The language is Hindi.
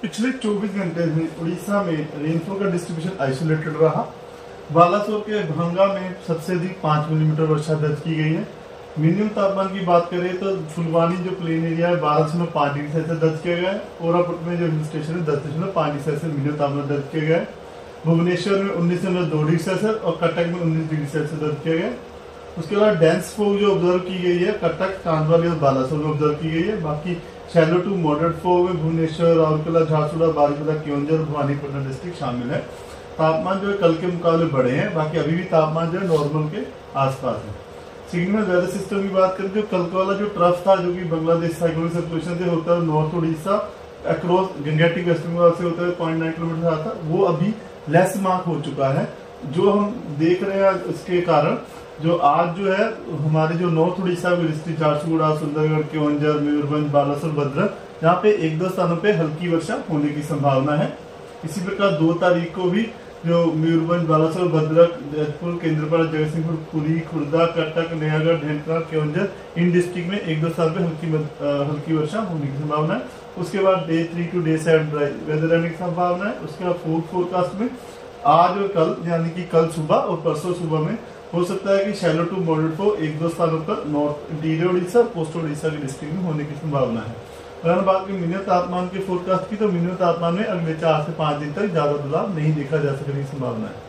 पिछले 24 घंटे में उड़ीसा में रेनफॉल का डिस्ट्रीब्यूशन आइसोलेटेड रहा। बालासोर के भंगा में सबसे अधिक 5 मिलीमीटर वर्षा दर्ज की गई है। मिनिमम तापमान की बात करें तो फुलवानी जो प्लेन एरिया है 12.5 डिग्री सेल्सियस दर्ज किया गया है। कोरापुट में जो हिल स्टेशन है 10.5 डिग्री सेल्सियस मिनिमम तापमान दर्ज किया गया है। भुवनेश्वर में 19.2 डिग्री सेल्सियस और कटक में 19 डिग्री सेल्सियस दर्ज किया गया है। उसके बाद डेंस फॉग जो ऑब्जर्व की गई है कटक, कांदवाली और बालासोर में ऑब्जर्व की गई है। बाकी शैलो टू मॉडरेट फॉग में भुवनेश्वर, राउरकेला, झारसुगुड़ा, बारिपदा, केओंझर, भवानीपटना डिस्ट्रिक्ट शामिल है। तापमान जो है कल के मुकाबले बढ़े हैं, बाकी अभी भी तापमान जो है नॉर्मल के आसपास है। सिग्नल वेदर सिस्टम की बात करें तो कल का वाला जो ट्रफ था जो कि बांग्लादेश साइक्लोनिक सर्कुलेशन से होता है north Orissa across Gangetic West Bengal से होता है 0.9 किलोमीटर आता, वो अभी लेस मार्क हो चुका है। जो हम देख रहे हैं इसके कारण जो आज जो है हमारे जो नॉर्थ उड़ीसा में डिस्ट्रिक्ट झारसुगुड़ा, सुंदरगढ़, केओंझर, मयूरभंज, बालासोर, भद्रक, यहाँ पे 1-2 स्थानों पे हल्की वर्षा होने की संभावना है। इसी प्रकार 2 तारीख को भी जो मयूरभंज, बालासोर, भद्रक, जयपुर, केंद्रपाड़ा, जगतसिंहपुर, पुरी, खुर्दा, कटक, नयागढ़, ढेंकनाथ, केओंझर इन डिस्ट्रिक्ट में 1-2 स्थान पे हल्की वर्षा होने की संभावना है। उसके बाद day 3 to day 7 dry weather रहने की संभावना है। उसके बाद फोरकास्ट में आज और कल यानी कि कल सुबह और परसों सुबह में हो सकता है कि शैलो टू मॉडरेट फॉग 1-2 स्थानों पर north interior Orissa, coastal Orissa के डिस्ट्रिक्ट में होने की संभावना है। अगर बात की मिनिमम तापमान के फोरकास्ट की तो मिनिमम तापमान में अगले 4 से 5 दिन तक ज्यादा बदलाव नहीं देखा जा सकने की संभावना है।